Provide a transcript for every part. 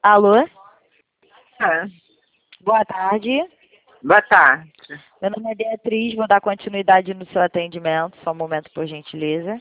Alô? Ah, Boa tarde. boa tarde. Meu nome é Beatriz, vou dar continuidade no seu atendimento. Só um momento, por gentileza.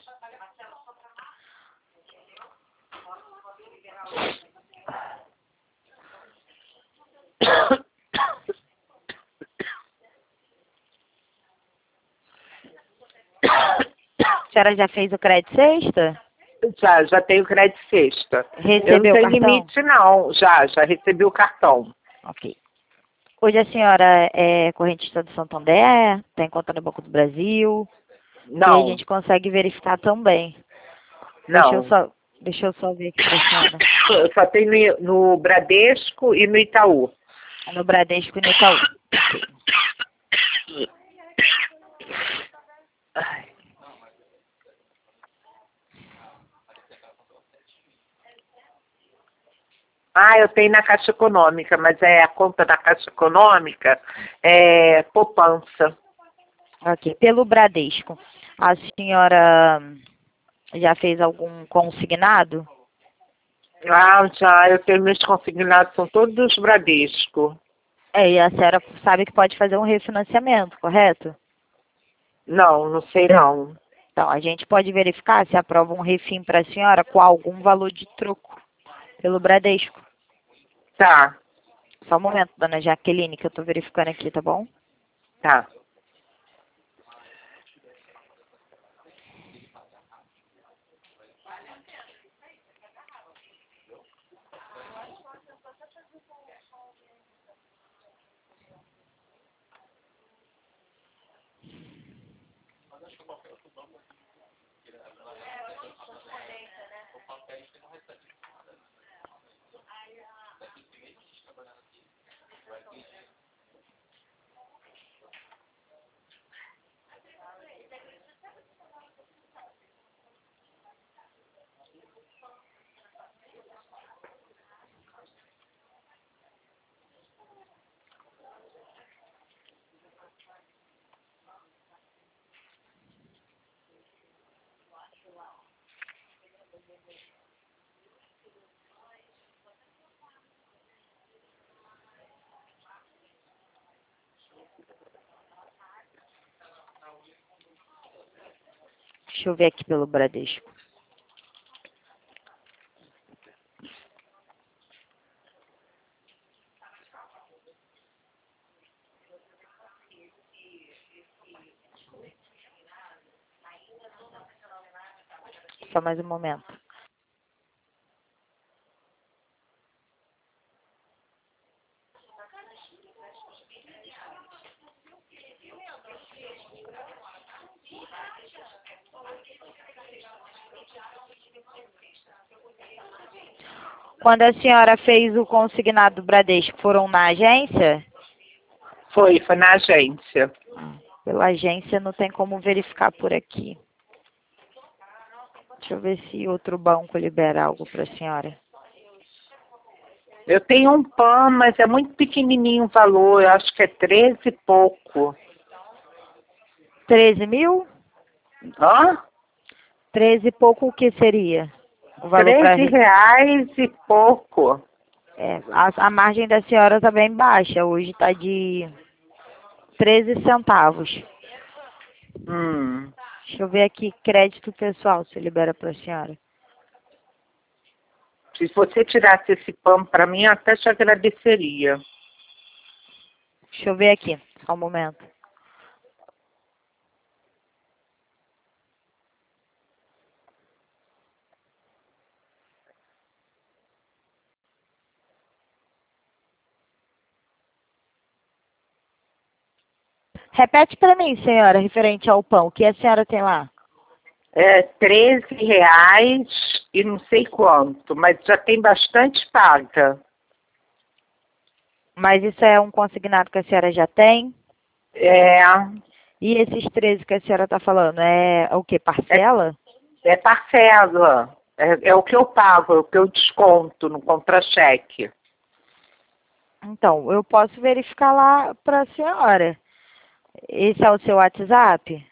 A senhora já fez o crédito sexta? Já tenho crédito sexta. Eu não Recebeu o tenho cartão? limite, não. Já recebi o cartão. Ok. Hoje a senhora é correntista do Santander, está em conta no Banco do Brasil. E a Não, gente consegue verificar também. não. Deixa eu só ver aqui para a senhora. Eu só tenho no Bradesco e no Itaú. No Bradesco e no Itaú. Ai. Eu tenho na Caixa Econômica, mas a conta da Caixa Econômica é poupança. Ok. Pelo Bradesco, a senhora já fez algum consignado? Já, eu tenho meus consignados, são todos dos Bradesco. E a senhora sabe que pode fazer um refinanciamento, correto? Não, não sei não. Então, a gente pode verificar se aprova um refim para a senhora com algum valor de troco pelo Bradesco. Tá, Só um momento, dona Jaqueline, que eu estou verificando aqui, tá bom? tá. Deixa eu ver aqui pelo Bradesco. Só mais um momento. Quando a senhora fez o consignado do Bradesco, foram na agência? Foi na agência. Pela agência não tem como verificar por aqui. Deixa eu ver se outro banco libera algo para a senhora. Eu tenho um PAN, mas é muito pequenininho o valor, eu acho que é 13 e pouco. 13 mil? Hã? 13 e pouco o que seria? O valor para... 13 reais e pouco. A margem da senhora está bem baixa. Hoje está de 13 centavos. Deixa eu ver aqui, crédito pessoal, se libera para a senhora. Se você tirasse esse PAN para mim, eu até te agradeceria. Deixa eu ver aqui, só um momento. Repete para mim, senhora, referente ao pão. O que a senhora tem lá? É 13 reais e não sei quanto, mas já tem bastante paga. Mas isso é um consignado que a senhora já tem? É, E esses 13 que a senhora está falando, é o que? Parcela? é parcela. É o que eu pago, é o que eu desconto no contra-cheque. Então, eu posso verificar lá para a senhora. Esse é o seu WhatsApp?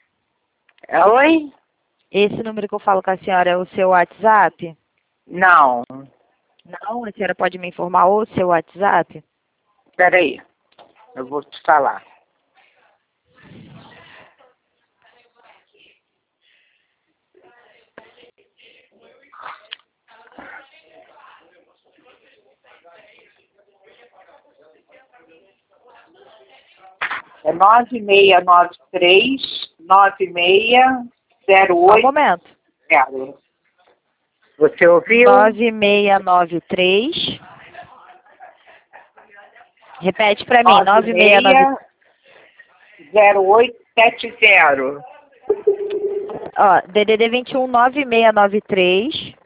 Oi? Esse número que eu falo com a senhora é o seu WhatsApp? Não. Não, a senhora pode me informar o seu WhatsApp? Espera aí, eu vou te falar. É 9693-9608. Só um momento. Você ouviu? 9693. Repete para mim, 9693. 0870. Ó, DDD 21 9693